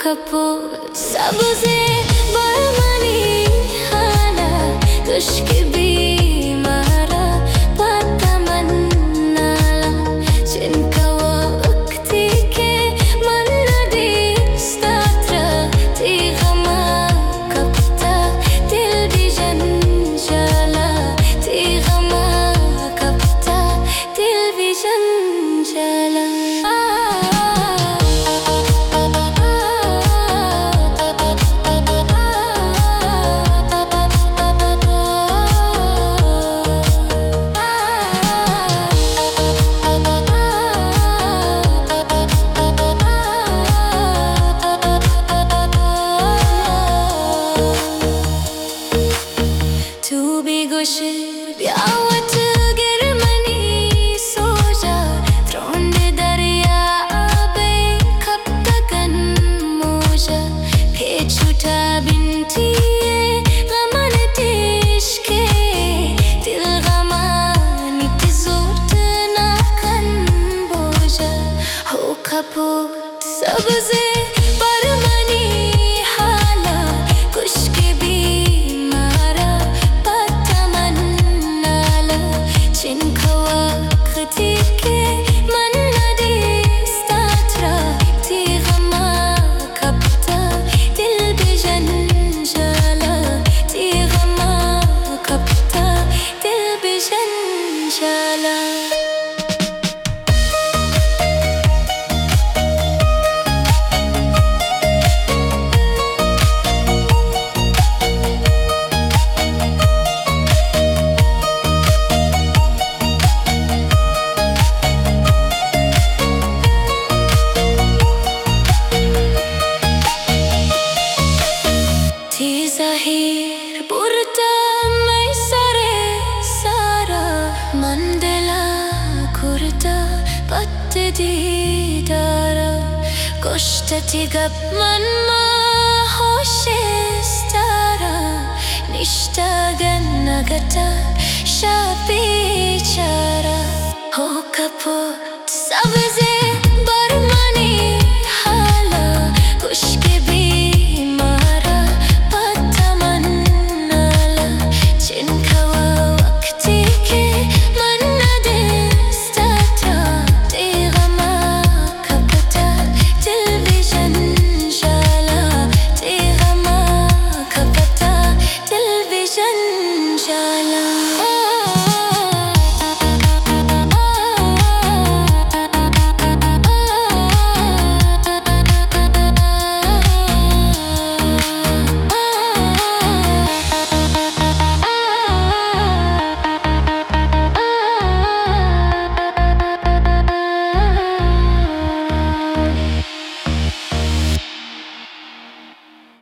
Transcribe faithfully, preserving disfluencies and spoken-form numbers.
kaput सबसे बरमनी hala kush ki bimara patamannala chinka waqti ke manna di statra tigama kapta dil bi janjala tigama kapta dil bi janjala ब्यावत गिरमनी सोजा त्रोंडे दरिया आबे कब तकन मोजा फेचुटा बिंती गमन तिश्के दिल गमानी तिजोट नाकन बोजा हो कपूत सबसे बरमनी हाला कुश के बीमारा chinka waqti ke manna di statra tigama kapta dil bi janjala tigama kapta dil bi janjala Zahir purta mai sare sara mandela kurta patte didara koshtati gab manma hoshestara nishtagan nagata shabichara ho kaput sabze